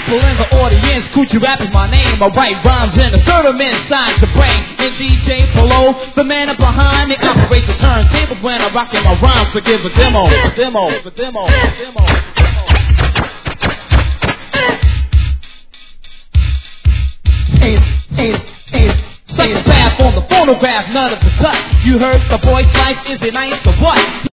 people in the audience, Coochie Rap is my name. I write rhymes and assert them inside the brain. And DJ Polo, the man up behind me, operates the turntables when I rock in my rhymes. So give a demo. Psychopath on the phonograph, none of the cut. You heard the voice, life is it nice or what?